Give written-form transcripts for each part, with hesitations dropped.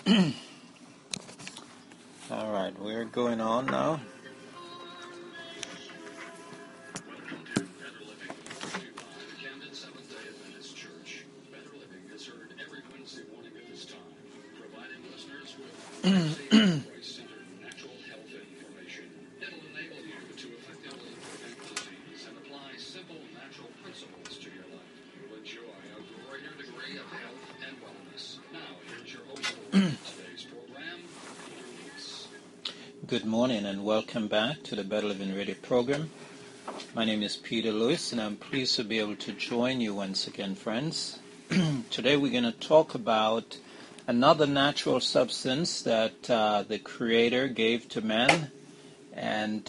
All right, we're going on now. Good morning and welcome back to the Better Living Radio program. My name is Peter Lewis and I'm pleased to be able to join you once again, friends. Today we're going to talk about another natural substance that the Creator gave to man, and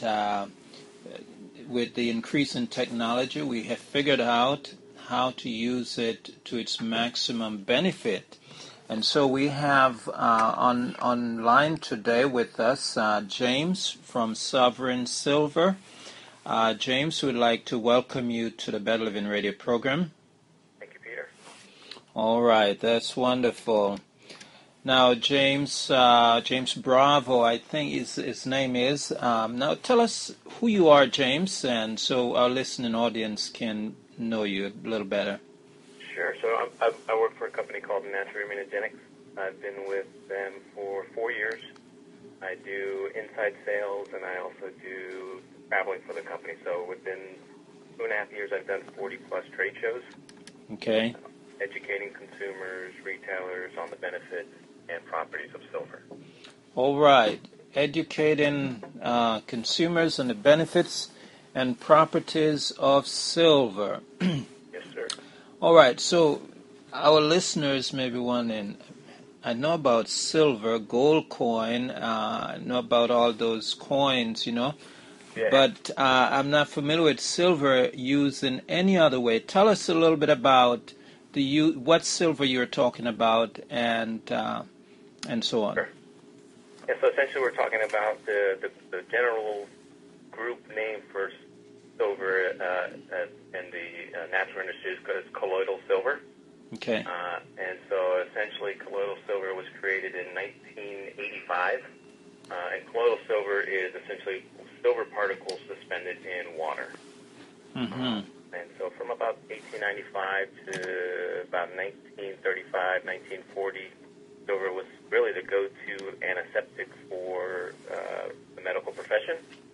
with the increase in technology we have figured out how to use it to its maximum benefit. And so we have online today with us James from Sovereign Silver. James, would like to welcome you to the Better Living Radio program. Thank you, Peter. All right, that's wonderful. Now, James Bravo, I think his name is. Now, tell us who you are, James, and so our listening audience can know you a little better. Sure. So I work for a company called Natural Immunogenics. I've been with them for 4 years. I do inside sales, and I also do traveling for the company. So within 2.5 years, I've done 40-plus trade shows. Okay. Educating consumers, retailers on the benefits and properties of silver. All right. Educating consumers on the benefits and properties of silver. Yes, sir. All right. So our listeners may be wondering, I know about silver, gold coin, I know about all those coins, Yeah. but I'm not familiar with silver used in any other way. Tell us a little bit about what silver you're talking about and so on. Sure. Yeah, so essentially we're talking about the general group name for silver in the natural industry is colloidal silver. Okay. And so essentially colloidal silver was created in 1985. And colloidal silver is essentially silver particles suspended in water. Mm-hmm. And so from about 1895 to about 1935, 1940, silver was really the go-to antiseptic for the medical profession.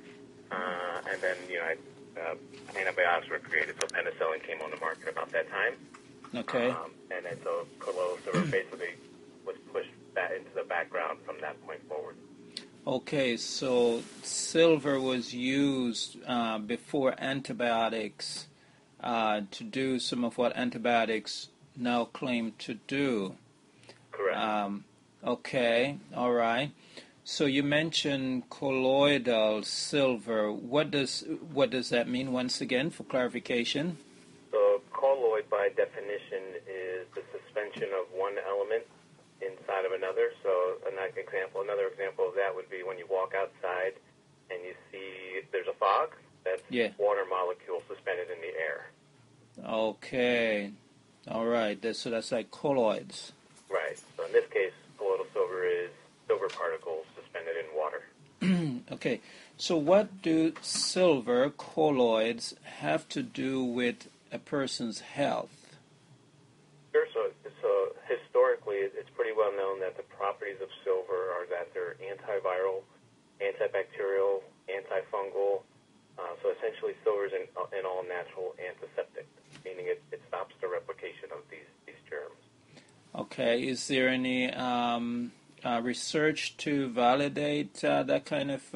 And then, antibiotics were created, so penicillin came on the market about that time. Okay. And then so colloidal silver basically was pushed back into the background from that point forward. Okay, so silver was used before antibiotics to do some of what antibiotics now claim to do. Correct. Okay, all right. So you mentioned colloidal silver. What does that mean once again for clarification? So colloid, by definition, is the suspension of one element inside of another. So another example of that would be when you walk outside and you see there's a fog. That's water molecules suspended in the air. Okay, all right. So that's like colloids. Right. So in this case, colloidal silver is silver particles suspended in water. Okay. So what do silver colloids have to do with a person's health? Sure. So historically, it's pretty well known that the properties of silver are that they're antiviral, antibacterial, antifungal. So essentially, silver is an all-natural antiseptic, meaning it stops the replication of these germs. Okay. Is there any research to validate that kind of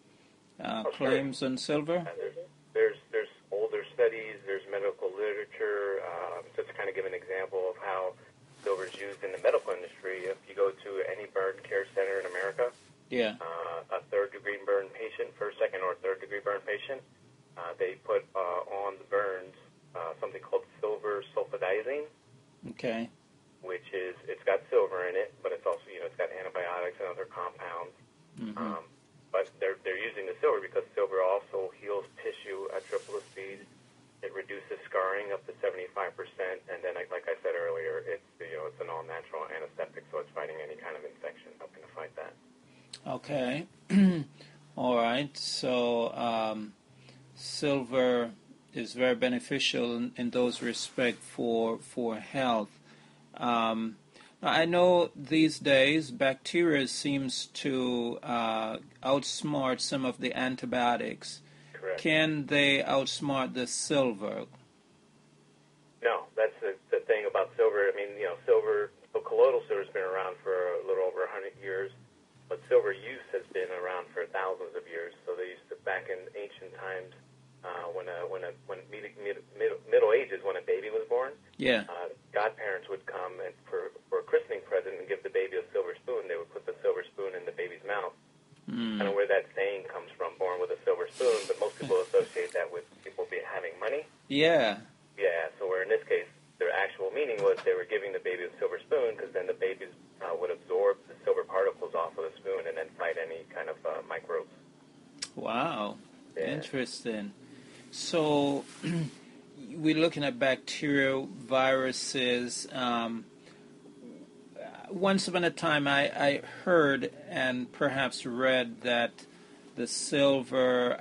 claims on silver? There's older studies. There's medical literature. Just to kind of give an example of how silver is used in the medical industry, if you go to any burn care center in America, a third-degree burn patient, first, second, or third-degree burn patient, they put on the burns something called silver sulfadizine. Okay. Which is, it's got silver in it, but it's also, it's got antibiotics and other compounds. Mm-hmm. But they're using the silver because silver also heals tissue at triple speed. It reduces scarring up to 75%, and then, like I said earlier, it's an all-natural antiseptic, so it's fighting any kind of infection. Okay. All right. So silver is very beneficial in those respects for health. Um, I know these days bacteria seems to outsmart some of the antibiotics. Correct. Can they outsmart the silver? No, that's the thing about silver. I mean, silver, so colloidal silver's been around for a little over 100 years, but silver use has been around for thousands of years. So they used to, back in ancient times, when Middle Ages, when a baby was born, Yeah. godparents would come and for a christening present and give the baby a silver spoon. They would put the silver spoon in the baby's mouth. I don't know where that saying comes from, born with a silver spoon, but most people associate that with people having money. Yeah. Yeah, so where in this case, their actual meaning was they were giving the baby a silver spoon because then the babies would absorb the silver particles off of the spoon and then fight any kind of microbes. Wow. Yeah. Interesting. So we're looking at bacterial viruses. Once upon a time, I heard and perhaps read that the silver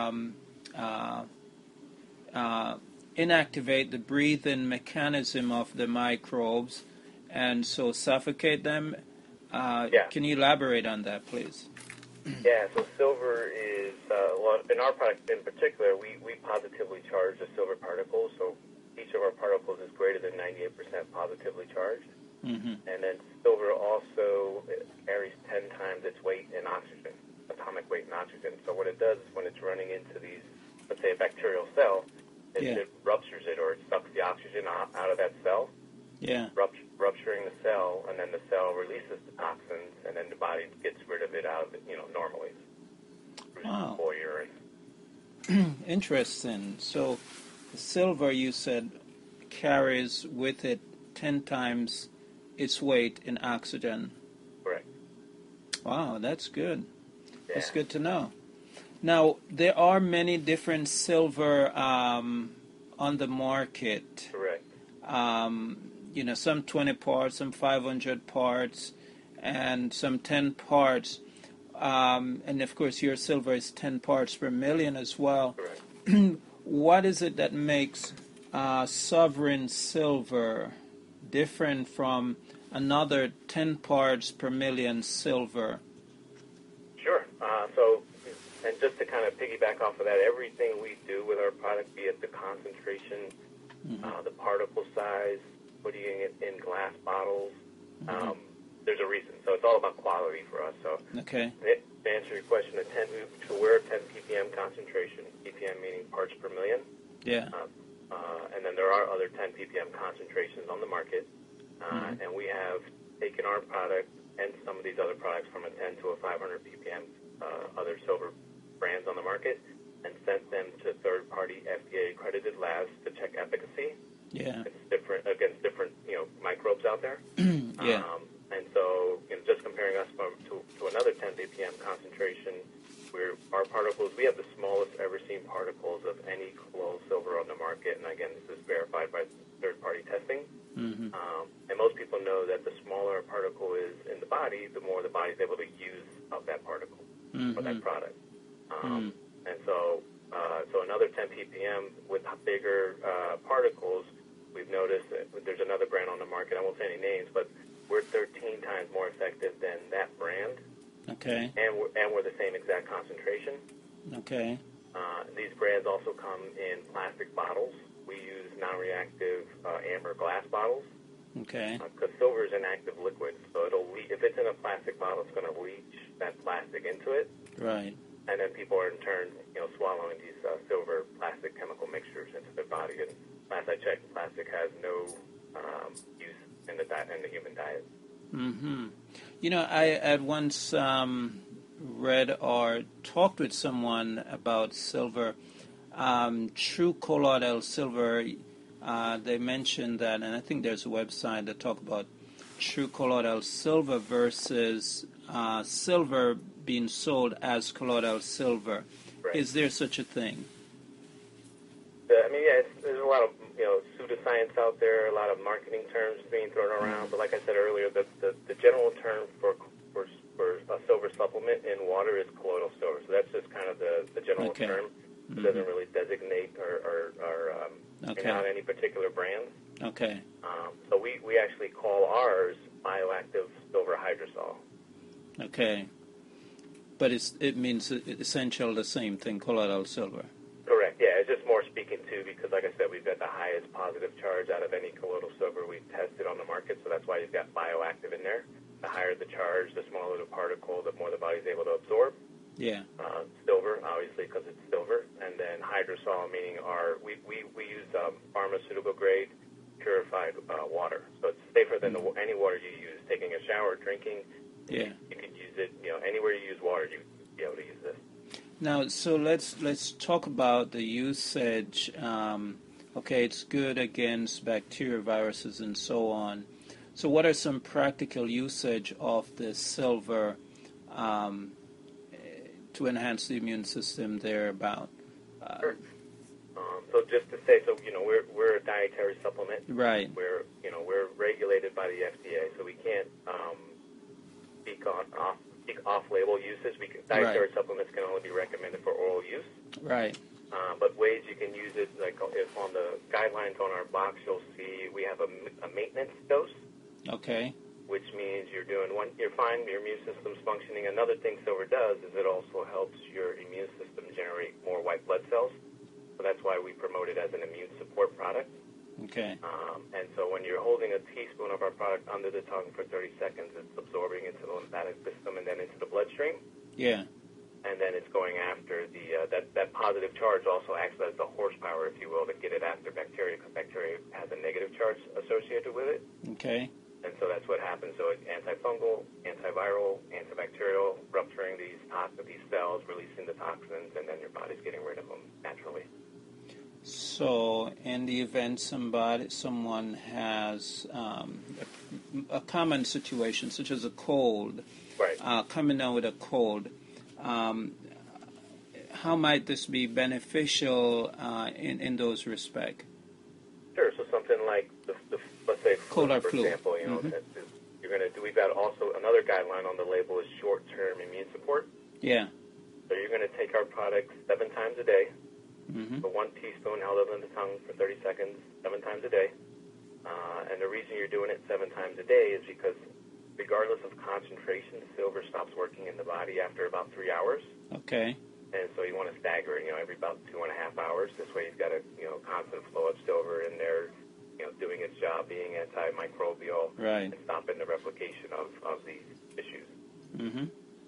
inactivate the breathing mechanism of the microbes and so suffocate them. Yeah. Can you elaborate on that, please? Yeah, so silver is, in our product in particular, we positively charge the silver particles. So each of our particles is greater than 98% positively charged. Mm-hmm. And then silver also carries 10 times its weight in oxygen, atomic weight in oxygen. So what it does is when it's running into these, let's say a bacterial cell, it ruptures it or it sucks the oxygen out of that cell. Yeah. Rupturing the cell, and then the cell releases the toxins, and then the body gets rid of it out of it, normally. Wow. Or urine. Interesting. So the silver, you said, carries with it 10 times its weight in oxygen. Correct. Wow, that's good. Yeah. That's good to know. Now, there are many different silver on the market. Correct. Some 20 parts, some 500 parts, and some 10 parts. And of course, your silver is 10 parts per million as well. Correct. What is it that makes sovereign silver different from another 10 parts per million silver? Sure. And just to kind of piggyback off of that, everything we do with our product, be it the concentration, the particle size, putting it in glass bottles, there's a reason. So it's all about quality for us. So Okay. to answer your question, we're a 10 ppm concentration, ppm meaning parts per million. Yeah. And then there are other 10 ppm concentrations on the market. And we have taken our product and some of these other products from a 10 to a 500 ppm other silver brands on the market and sent them to third-party FDA-accredited labs to check efficacy. Yeah. Against different microbes out there. Yeah. And so just comparing us to another 10 ppm concentration, our particles, we have the smallest ever seen particles of any colloidal silver on the market. And again, this is verified by third-party testing. And most people know that the smaller a particle is in the body, the more the body's able to use of that particle or that product. And so another 10 ppm with bigger particles, we've noticed that there's another brand on the market. I won't say any names, but we're 13 times more effective than that brand. Okay. And we're the same exact concentration. Okay. These brands also come in plastic bottles. We use non-reactive amber glass bottles. Okay. Because silver is an active liquid, so if it's in a plastic bottle, it's going to leach that plastic into it. Right. And then people are in turn, swallowing these silver plastic chemical mixtures into their body. And last I checked, plastic has no use in the human diet. I had once read or talked with someone about silver. True colloidal silver, they mentioned that, and I think there's a website that talk about true colloidal silver versus silver being sold as colloidal silver. Right. Is there such a thing? There's a lot of pseudoscience out there, a lot of marketing terms being thrown around. But like I said earlier, the general term for a silver supplement water is colloidal silver. So that's just kind of the general Okay. term. It doesn't really designate or out any particular brands. Okay. So we actually call ours bioactive silver hydrosol. Okay. But it means essential the same thing, colloidal silver. Correct. Yeah, it's just more speaking to, because like I said, we've got the highest positive charge out of any colloidal silver we've tested on the market, so that's why you've got bioactive in there. The higher the charge, the smaller the particle, the more the body's able to absorb. Yeah. Silver, obviously, because it's silver, and then hydrosol, meaning we use pharmaceutical grade purified water, so it's safer than any water you use. Taking a shower, drinking, Yeah. you could use it. Anywhere you use water, you'd be able to use this. Now, so let's talk about the usage. Okay, it's good against bacteria, viruses, and so on. So, what are some practical usage of the silver to enhance the immune system thereabout? Sure. So just to say, we're a dietary supplement. Right. We're regulated by the FDA, so we can't speak off-label usage. Dietary supplements can only be recommended for oral use. Right. But ways you can use it, like if on the guidelines on our box, you'll see we have a maintenance dose. Okay. Which means you're fine, your immune system's functioning. Another thing silver does is it also helps your immune system generate more white blood cells. So that's why we promote it as an immune support product. Okay. And so when you're holding a teaspoon of our product under the tongue for 30 seconds, it's absorbing into the lymphatic system and then into the bloodstream. Yeah. And then it's going after that positive charge also acts as the horsepower, if you will, to get it after bacteria, because bacteria has a negative charge associated with it. Okay. And so that's what happens. So it's antifungal, antiviral, antibacterial, rupturing these cells, releasing the toxins, and then your body's getting rid of them naturally. So, in the event someone has a common situation, such as a cold, right. Coming down with a cold, how might this be beneficial in those respects? Sure. So something like let's say flu, cold or for flu. example, you're going to do. We've got also another guideline on the label is short-term immune support. Yeah. So you're going to take our product 7 times a day. Mm-hmm. So 1 teaspoon held over the tongue for 30 seconds, 7 times a day. And the reason you're doing it 7 times a day is because regardless of concentration, silver stops working in the body after about 3 hours. Okay. And so you want to stagger it, every about 2.5 hours. This way you've got a, constant flow of silver in there, doing its job, being antimicrobial, right, and stopping the replication of these issues. Mm-hmm.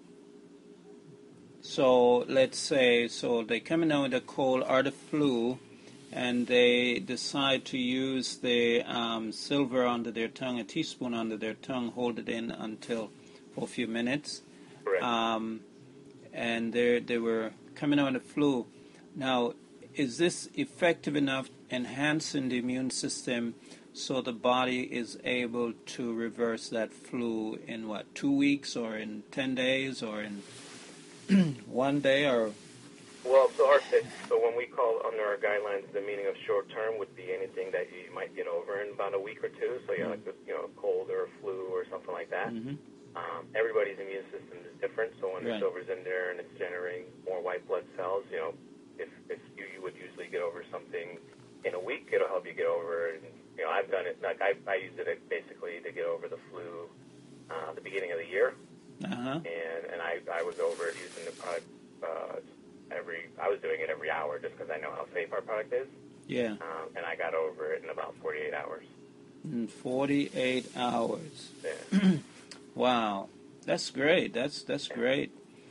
So let's say, they come in with a cold or the flu, and they decide to use the silver under their tongue, a teaspoon under their tongue, hold it in for a few minutes. Correct. And they were coming out with the flu. Now, is this effective enough enhancing the immune system so the body is able to reverse that flu in 2 weeks or in 10 days or in 1 day or? Well, so when we call under our guidelines, the meaning of short term would be anything that you might get over in about a week or two. So like a cold or a flu or something like that. Mm-hmm. Everybody's immune system is different. So when the silver's in there and it's generating more white blood cells, if you would usually get over something in a week, it'll help you get over it. And, I've done it. Like I used it basically to get over the flu the beginning of the year. Uh-huh. And I was over it using the product I was doing it every hour just because I know how safe our product is. Yeah. And I got over it in about 48 hours. In 48 hours. Yeah. Wow. That's great. That's great.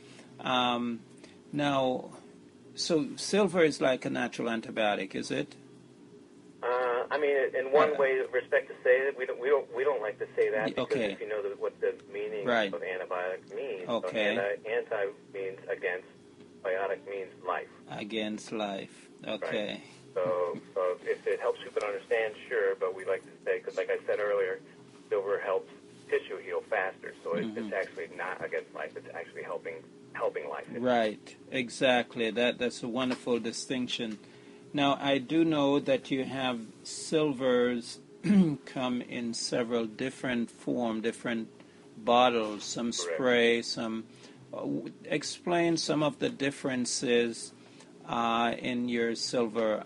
Now, so silver is like a natural antibiotic, is it? I mean, in one way, with respect to say it, we don't like to say that because okay. if you know what the meaning right. of antibiotic means, okay. So anti means against, biotic means life. Against life. Okay. Right. So if it helps people understand, sure, but we like to say, because like I said earlier, silver helps tissue heal faster, so it's actually not against life; it's actually helping life. Right. Exactly. That's a wonderful distinction. Now, I do know that you have silvers come in several different bottles, some spray, some Explain some of the differences in your silver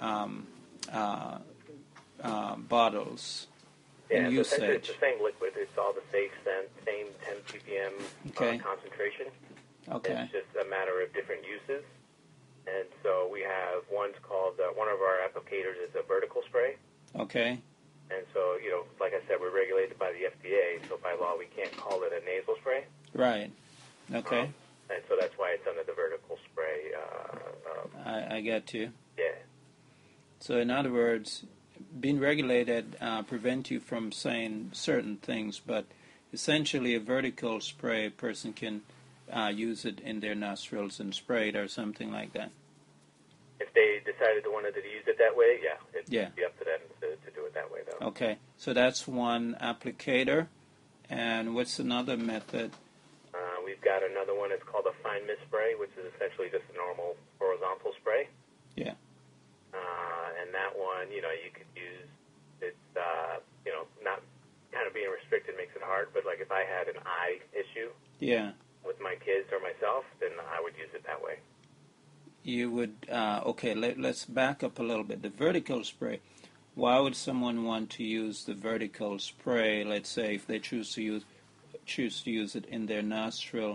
bottles in Yeah, so essentially it's usage. the same liquid. It's all the same 10 ppm Okay. concentration. Okay. It's just a matter of different uses. And so we have one's called, one of our applicators is a vertical spray. Okay. And so, like I said, we're regulated by the FDA, so by law we can't call it a nasal spray. Right. Okay. And so that's why it's under the vertical spray. I get you. Yeah. So in other words, being regulated prevent you from saying certain things, but essentially a vertical spray, a person can use it in their nostrils and spray it or something like that. If they decided to wanted to use it that way, it'd Yeah. be up to them to do it that way, though. Okay, so that's one applicator. And what's another method? We've got another one. It's called a fine mist spray, which is essentially just a normal horizontal spray. Yeah. And that one, you could use. It's not kind of being restricted makes it hard, but like if I had an eye issue Yeah. with my kids or myself, then I would use it that way. You would, okay, let's back up a little bit. The vertical spray, why would someone want to use the vertical spray, let's say, if they choose to use it in their nostril?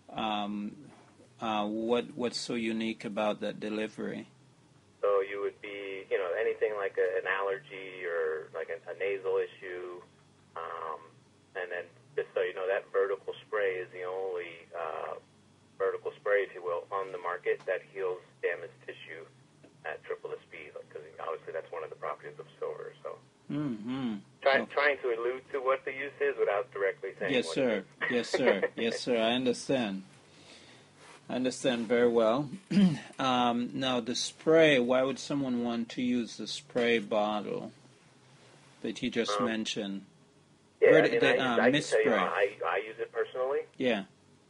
What's so unique about that delivery? So you would be, anything like an allergy or like a nasal issue, and then just so you know, that vertical spray is the only vertical spray, if you will, on the market that heals damaged tissue at triple the speed, because obviously that's one of the properties of silver. So trying to allude to what the use is without directly saying Yes, what sir. it is. Yes, sir. Yes, sir. I understand. I understand very well. Now, the spray, why would someone want to use the spray bottle that you just mentioned? Yeah, Where I did mean, the, I can mist tell you, spray? I use it personally. Yeah.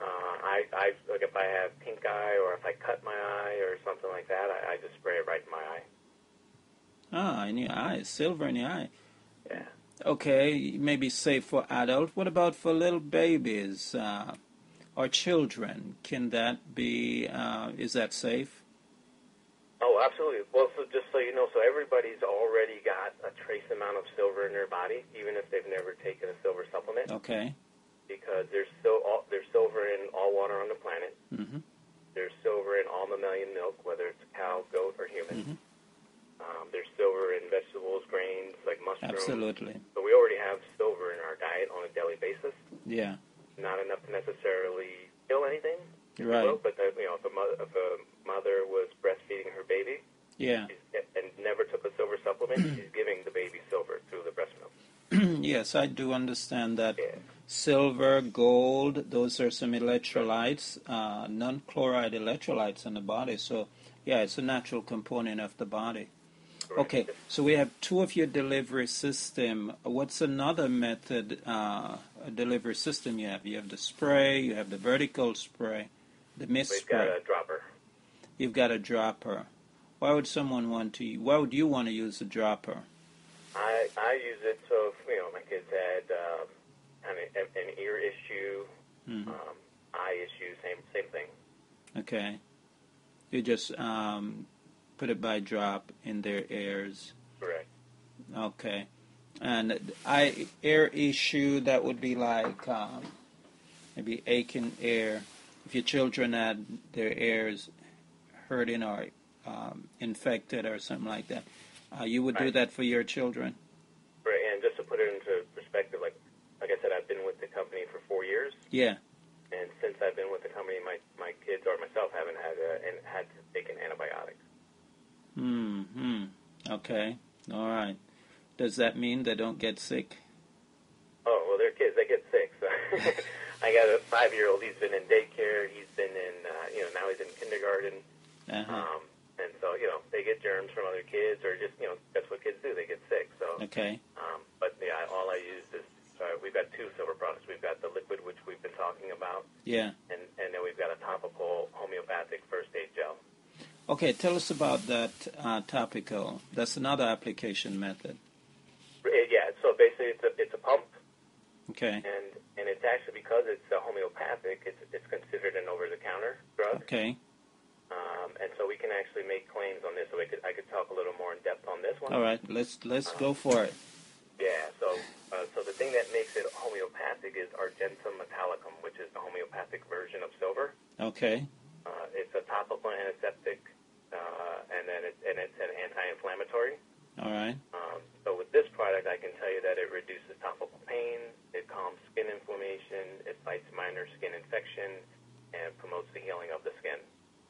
I like if I have pink eye or if I cut my eye or something like that, I just spray it right in my eye. Ah, in your eye. Silver in your eye. Yeah. Okay, maybe safe for adults. What about for little babies or children? Can that be, is that safe? Oh, absolutely. Well, so just so you know, so everybody's already got a trace amount of silver in their body, even if they've never taken a silver supplement, Okay. because there's silver in all water on the planet. Mm-hmm. There's silver in all mammalian milk, whether it's cow, goat, or human. Mm-hmm. There's silver in vegetables, grains, like mushrooms. Absolutely. So we already have silver in our diet on a daily basis. Yeah. Not enough to necessarily kill anything, Right. but if a mother was breastfeeding her baby, Yeah. and never took a silver supplement, she's giving the baby silver through the breast milk. Yes, I do understand that. Yeah. Silver, gold, those are some electrolytes, non-chloride electrolytes in the body. So, yeah, it's a natural component of the body. Okay, so we have two of your delivery system. What's another method, delivery system you have? You have the spray, you have the vertical spray, the mist We've spray. got a dropper. You've got a dropper. Why would why would you want to use a dropper? I use it so if, my kids had kind of an ear issue, eye issue, same thing. Okay. You just put it by drop in their ears. Correct. Okay. And ear issue, that would be like maybe aching ear. If your children had their ears hurting or infected or something like that, you would do that for your children? Right, and just to put it into perspective, like I said, I've been with the company for 4 years. Yeah. And since I've been with the company, my kids or myself haven't had to take an antibiotic. Okay. All right. Does that mean they don't get sick? Oh, well, they're kids. They get sick. So I got a 5-year-old. He's been in daycare. He's been in, now he's in kindergarten. Uh-huh. And so, they get germs from other kids or just, that's what kids do. They get sick. So, Okay. But, yeah, all I use is, we've got 2 silver products. We've got the liquid, which we've been talking about. Yeah. And then we've got a topical homeopathic first aid gel. Okay, tell us about that topical. That's another application method. Yeah, so basically it's a pump. Okay. And it's actually, because it's a homeopathic, it's considered an over-the-counter drug. Okay. And so we can actually make claims on this. So I could talk a little more in depth on this one. All right, let's go for it. Yeah. So the thing that makes it homeopathic is Argentum metallicum, which is the homeopathic version of silver. Okay. It's a topical antiseptic, and it's an anti-inflammatory. All right. So with this product, I can tell you that it reduces topical pain, it calms skin inflammation, it fights minor skin infection, and promotes the healing of the skin.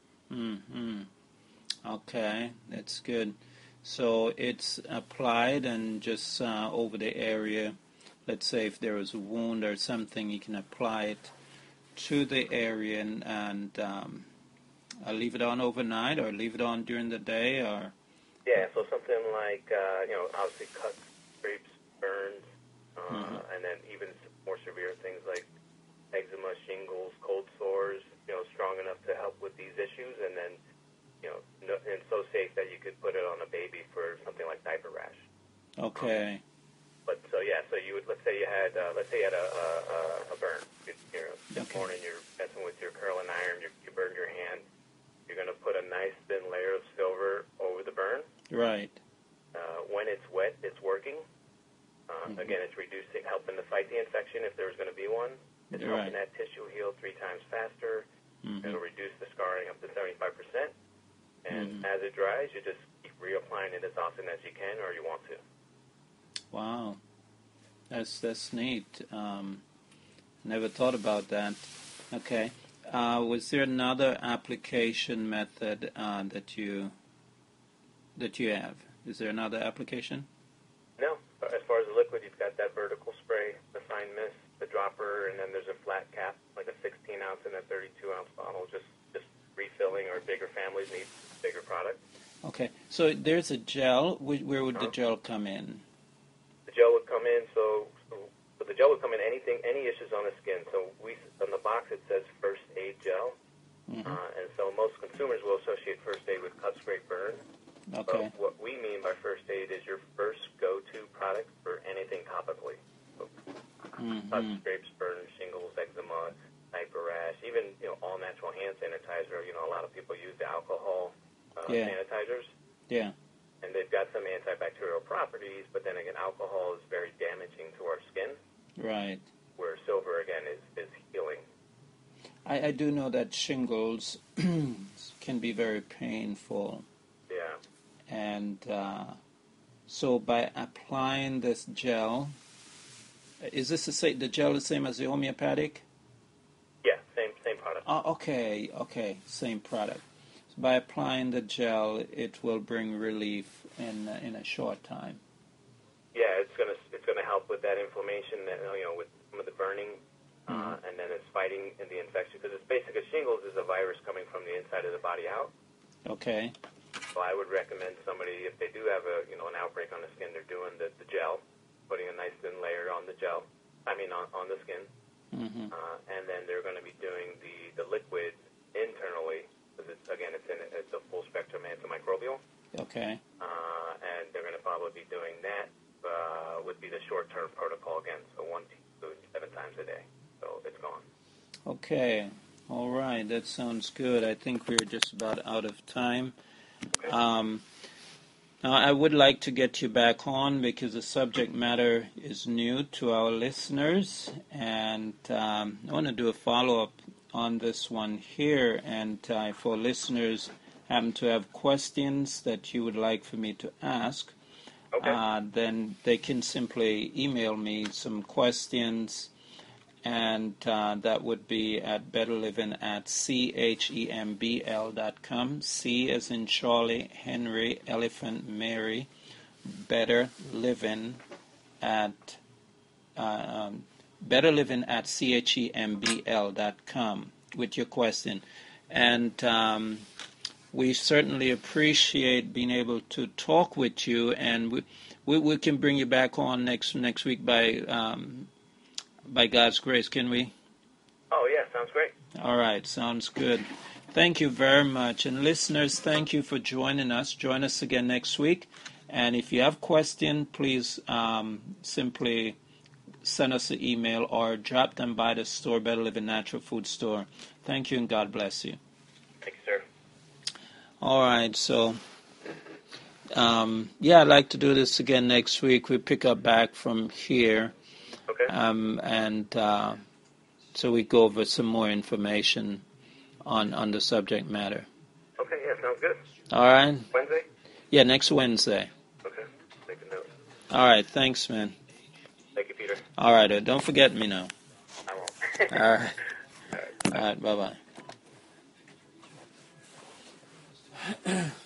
Okay, that's good. So it's applied and just over the area. Let's say if there was a wound or something, you can apply it to the area and leave it on overnight or leave it on during the day or... Yeah, so something like, obviously cuts, scrapes, burns, and then even more severe things like eczema, shingles, cold sores, strong enough to help with these issues, and then, and so safe that you could put it on a baby for something like diaper rash. Okay. But so you would, let's say you had a burn. This morning you're messing with your curling iron, you burned your hand. You're going to put a nice thin layer of silver over the burn. Right. When it's wet, it's working. Again, it's helping to fight the infection if there's going to be one. It's helping that tissue heal 3 times faster. It'll reduce the scarring up to 75%. And as it dries, you just keep reapplying it as often as you can or you want to. Wow. That's neat. Never thought about that. Okay. Was there another application method that you have? Is there another application? No. As far as the liquid, you've got that vertical spray, the fine mist, the dropper, and then there's a flat cap, like a 16-ounce and a 32-ounce bottle. Just refilling, or bigger families need bigger product. Okay. So there's a gel. Where would the gel come in? The gel would come in, so the gel would come in any issues on the skin. So on the box it says first aid gel, and so most consumers will associate first aid with cut, scrape, burn. Okay. But what we mean by first aid is your first go-to product for anything topically. So cut, scrapes, burns, shingles, eczema, diaper rash, even all natural hand sanitizer. A lot of people use the alcohol sanitizers. Yeah. And they've got some antibacterial properties, but then again, alcohol is very damaging to our skin. Right. Where silver, again, is healing. I do know that shingles can be very painful. Yeah. And so by applying this gel, is this the gel the same as the homeopathic? Yeah, same product. Okay, same product. So by applying the gel, it will bring relief in a short time. Yeah, it's gonna help with that inflammation, with some of the burning, and then it's fighting in the infection, because it's basically shingles is a virus coming from the inside of the body out. Okay. So I would recommend somebody, if they do have an outbreak on the skin, they're doing the gel, putting a nice thin layer on the gel. On the skin, and then they're going to be doing the liquid internally, because it's a full spectrum antimicrobial. Okay. And they're going to probably be doing that. Would be the short-term protocol again, so 1 teaspoon 7 times a day. So it's gone. Okay. All right. That sounds good. I think we're just about out of time. Okay. Now, I would like to get you back on because the subject matter is new to our listeners, and I want to do a follow-up on this one here. And for listeners happen to have questions that you would like for me to ask, then they can simply email me some questions, and that would be at betterliving@chembl.com. C as in Charlie, Henry, Elephant, Mary. betterliving@chembl.com with your question, and we certainly appreciate being able to talk with you, and we can bring you back on next week by God's grace, can we? Oh, yeah, sounds great. All right, sounds good. Thank you very much. And listeners, thank you for joining us. Join us again next week. And if you have questions, please simply send us an email or drop them by the store, Better Living Natural Food Store. Thank you and God bless you. Thank you, sir. All right, so I'd like to do this again next week. We pick up back from here, Okay. So we go over some more information on the subject matter. Okay, yeah, sounds good. All right? Wednesday? Yeah, next Wednesday. Okay, make a note. All right, thanks, man. Thank you, Peter. All right, don't forget me now. I won't. All right. All right, All right, bye-bye.